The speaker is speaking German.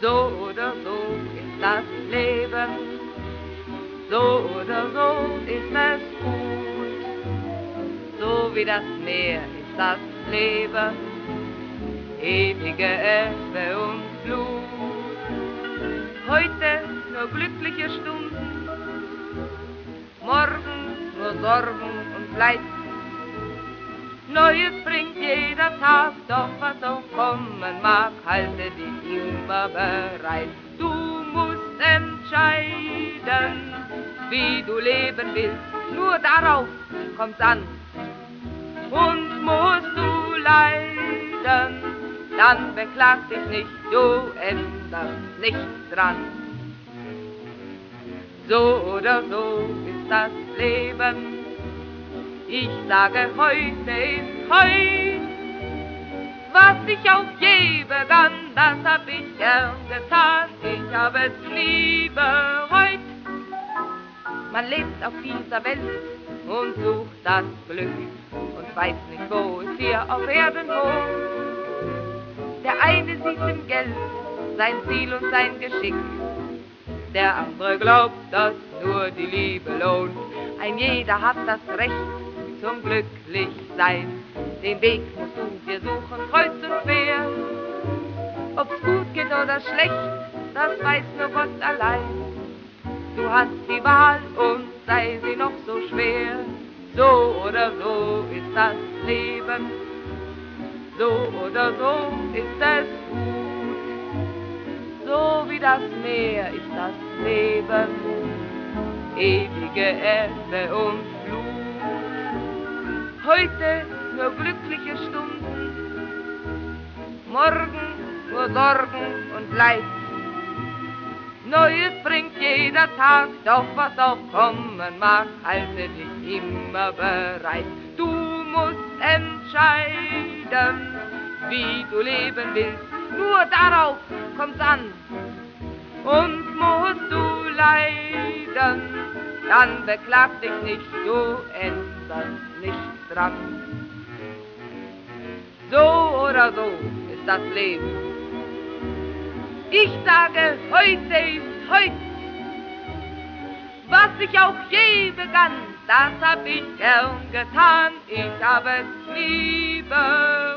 So oder so ist das Leben, so oder so ist es gut. So wie das Meer ist das Leben, ewige Ebbe und Flut. Heute nur glückliche Stunden, morgen nur Sorgen und Leid. Neues bringt jeder Tag, doch was auch kommen mag, halte dich immer bereit. Du musst entscheiden, wie du leben willst, nur darauf kommt's an. Und musst du leiden, dann beklag dich nicht, du änderst nichts dran. So oder so ist das Leben, ich sage, heute ist heut. Was ich auch je begann, das hab ich gern getan, ich hab es nie bereut. Man lebt auf dieser Welt und sucht das Glück und weiß nicht, wo es hier auf Erden wohnt. Der eine sieht im Geld sein Ziel und sein Geschick, der andere glaubt, dass nur die Liebe lohnt. Ein jeder hat das Recht zum Glücklichsein, den Weg musst du dir suchen, kreuz und quer. Ob's gut geht oder schlecht, das weiß nur Gott allein. Du hast die Wahl und sei sie noch so schwer. So oder so ist das Leben, so oder so ist es gut. So wie das Meer ist das Leben, ewige Ebbe und Flut. Heute nur glückliche Stunden, morgen nur Sorgen und Leid. Neues bringt jeder Tag, doch was auch kommen mag, halte dich immer bereit. Du musst entscheiden, wie du leben willst, nur darauf kommt's an. Und musst du leiden, dann beklag dich nicht, du änderst nichts dran. So oder so ist das Leben. Ich sage, heute ist heut. Was ich auch je begann, das hab ich gern getan, ich hab es nie bereut.